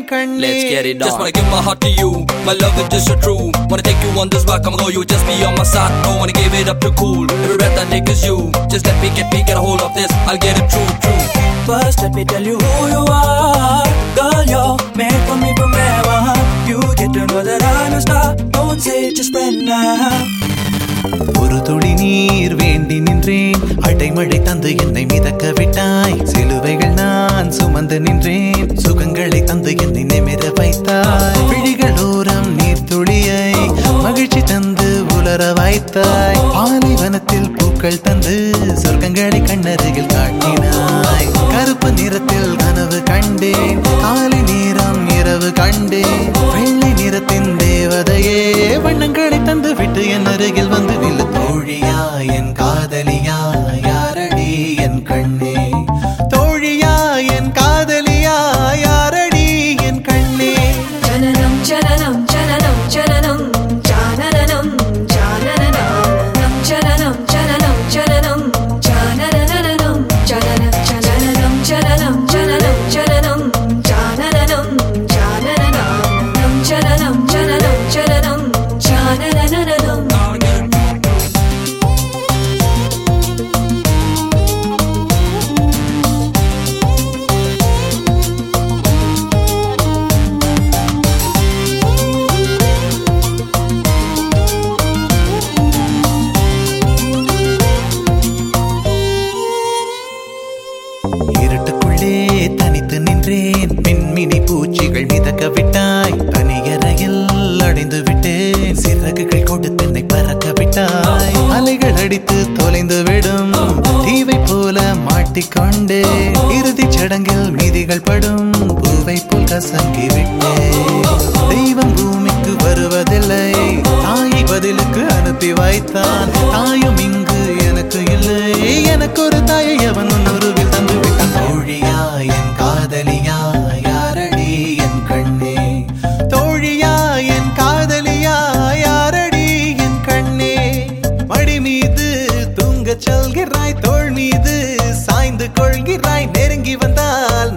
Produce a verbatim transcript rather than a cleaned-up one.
கண்ணே. Let's get it on. Just wanna give my heart to you, my love is just so true. Wanna take you on this rock, I'ma go, you just be on my side. Don't wanna give it up too cool, every breath I take is you. Just let me get me get a hold of this, I'll get it true, true. First let me tell you who you are. Girl, you're made for me forever. You get to know that I'm a star. Don't say just friend now. ஒரு துளி நீர் வேண்டி நின்றேன், அடைமழை தந்து என்னை மிதக்க விட்டாய். சிலுவைகள் நான் சுமந்து நின்றேன், சுகங்களை தந்து என்னை நிமிர வைத்தாய். விழிகளோரம் நீர் துளியை மகிழ்ச்சி தந்து உலர வைத்தாய். பாலைவனத்தில் பூக்கள் தந்து சொர்க்கங்களை கண்ணருகில் காட்டினாய். கருப்பு நிறத்தில் கனவு கண்டேன், காலை நேரம் இரவு கண்டேன். வெள்ளை நிறத்தின் தேவதையே வண்ணங்களை தந்து விட்டு என் அருகில் வந்து நில்லு. தோழியா என் காதலியா யாரடி என் கண்ணே, தோழியா என் காதலியா யாரடி என் கண்ணே. ஜனனம் ஜனனம் ஜனனம் ஜனனம் ஜானனம் ஜானனம் ஜனனம் ஜனனம் ஜனனம் ஜானனம் ஜனனம் ஜனனம் ஜனனம் ஜனனம் ஜனனம் ஜானனம் ஜானனம் ஜனனம் ஜனனம் ஜனனம் ஜானனம். இருட்டுக்குள்ளே தனித்து நின்றேன், மின்மினி பூச்சிகள் மிதக்க விட்டாய். தனியறையில் அடைந்து விட்டேன், சிறகுகள் கொண்டு தன்னை பறக்க விட்டாய். அலைகள் அடித்து தொலைந்து விடும் தீவை போல மாட்டிக்கொண்டே, இறுதிச் சடங்கில் மீதிகள் படும் பூவை போல் கசங்கி விட்டேன். தெய்வம் பூமிக்கு வருவதில்லை, தாயை பதிலுக்கு அனுப்பி வைத்தான். தாயும் இங்கு எனக்கு இல்லை, எனக்கு ஒரு தாயை அவன் உருவில் தந்து விட்டான். தோழியா என் காதலியா யாரடி என் கண்ணே, தோழியா என் காதலியா யாரடி என் கண்ணே. மடி மீது தூங்கச் சொல்கிறாய், தோள் மீது சாய்ந்து கொள்கிறாய். நெருங்கி வந்தால்